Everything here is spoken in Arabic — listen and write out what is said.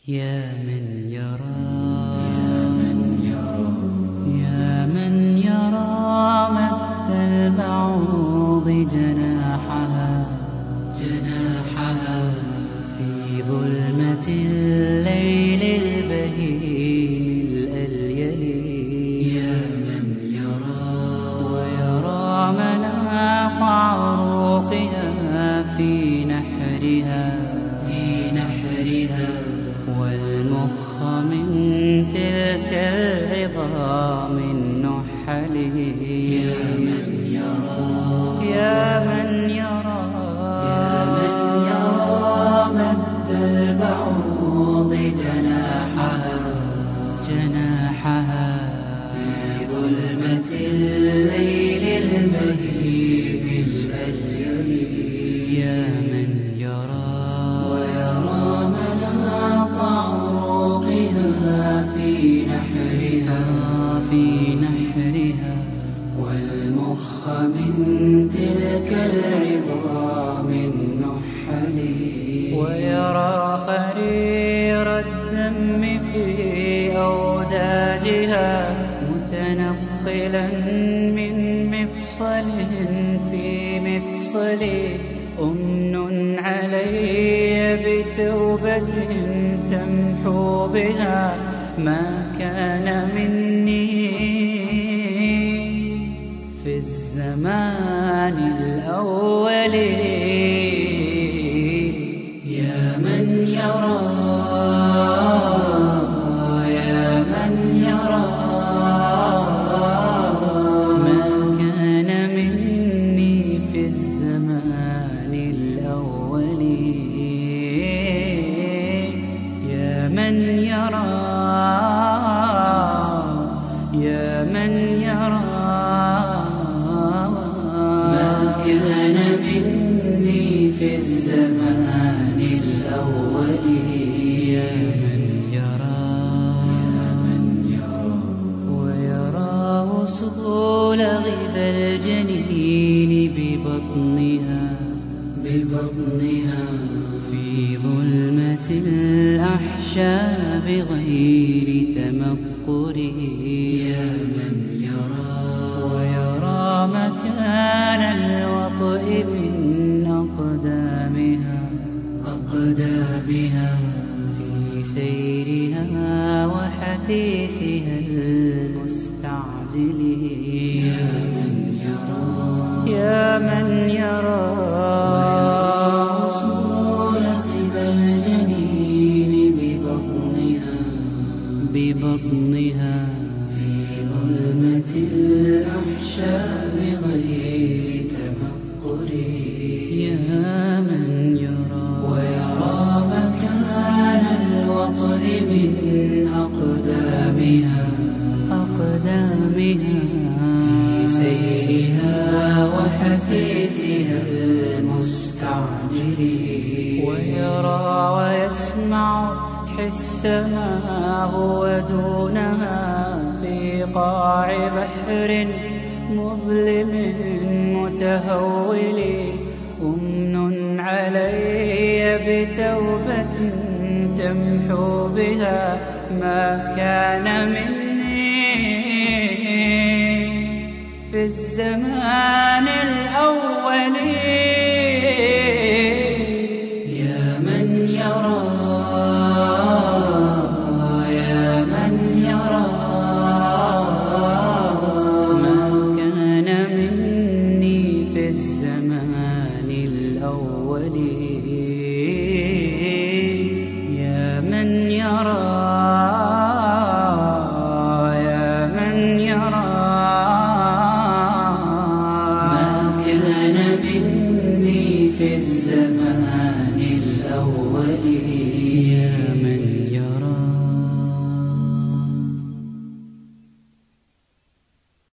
يا من يرى يا من يرى مد البعوض جناحها في ظلمة الليل البهيم الأليل. يا من يرى ويرى مناط عروقها في نحرها والمخ من تلك العظام النحل. يا من يرى مد البعوض جناحها في ظلمة الليل البهيم الأليل. يا من يرى ويرى مناط عروقها في نحرها والمخ من تلك العظام النحل. ويرى خرير الدم في أوداجها متنقلا من مفصل في مفصل. أمن علي بتوبة تمحو بها ما كان مني في الزمان الأول. يا من يرى ما كان مني في الزمان الأول. يا من يرى ما كان مني في الزمان الأول. يا من يرى ويرى وصول غذا الجنين ببطنها في ظلمة الأحشاء بغير تمقر. يا من يرى ويرى مكان الوطئ من أقدامها في سيرها وحثيثها المستعجل. يا من يرى وصول غذا الجنين ببطنها في ظلمة الأحشاء بغير تمقر. يا من يرى ويرى مكان الوطئ من أقدامها في سيرها وحثيثها المستعجل. ويرى ويسمع حس ما هو دونها في قاع بحر مظلم متهول. أمن علي بتوبة تمحو بها ما كان مني في الزمان الأول. يا من يرى ما كان مني في الزمان الأول. يا من يرى ما كان مني في الزمان الأول.